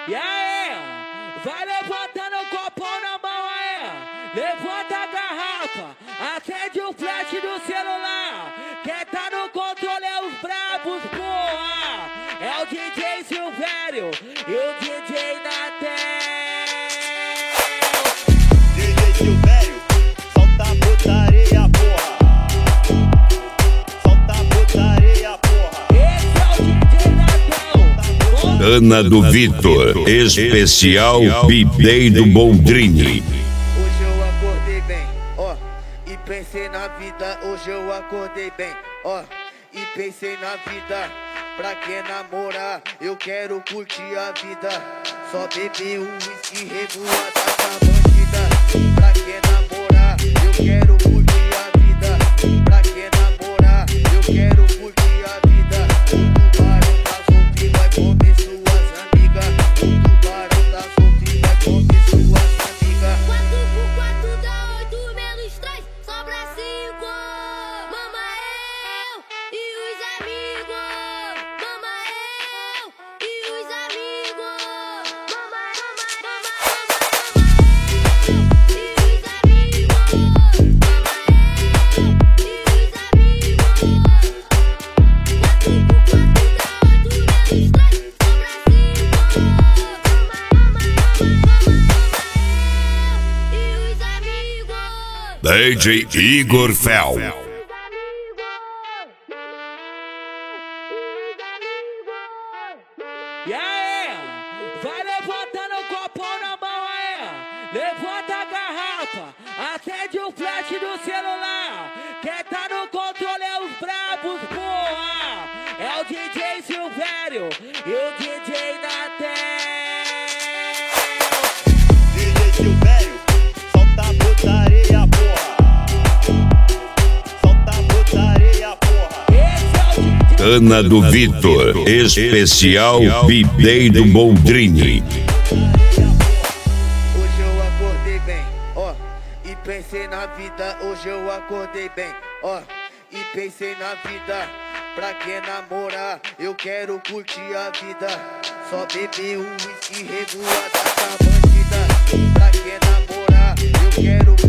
E aí, vai levantando o copão na mão aí, levanta a garrafa, acende o flash do celular, quem tá no controle é os brabos, porra, é o DJ Silvério e o DJ Natel. DJ Silvério, solta a putaria, porra. Solta a putaria, porra. Esse é o DJ Natel. Ana do Vitor, especial Bidei do Boldrini. Hoje eu acordei bem, ó, e pensei na vida. Hoje eu acordei bem, ó, e pensei na vida. Pra quem namorar, eu quero curtir a vida. Só beber um whisky revoada com a bandida. Pra quem namorar, eu quero curtir a vida. Pra quem namorar, eu quero curtir a vida. O tubarão tá solto e vai comer suas amigas. O tubarão tá solto e vai comer suas amigas. 4 por 4 dá 8 menos 3, sobra 5. Mama eu e os amigos. Mama eu e os amigos. Mama eu e os amigos. DJ Igor Fel. E aí, vai levantando o copão na mão aí, levanta a garrafa, acende o flash do celular, quem tá no controle é os brabos, porra, é o DJ Silvério e o DJ Natel. DJ Silvério, solta a putaria, porra. Solta a putaria, porra. Esse é o DJ Ana do Vitor, especial Bidei do Boldrini. Hoje eu acordei bem, ó, e pensei na vida. Hoje eu acordei bem, ó, e pensei na vida. Pra quem namorar, eu quero curtir a vida. Só beber um whisky revoada com a bandida. Pra quem namorar, eu quero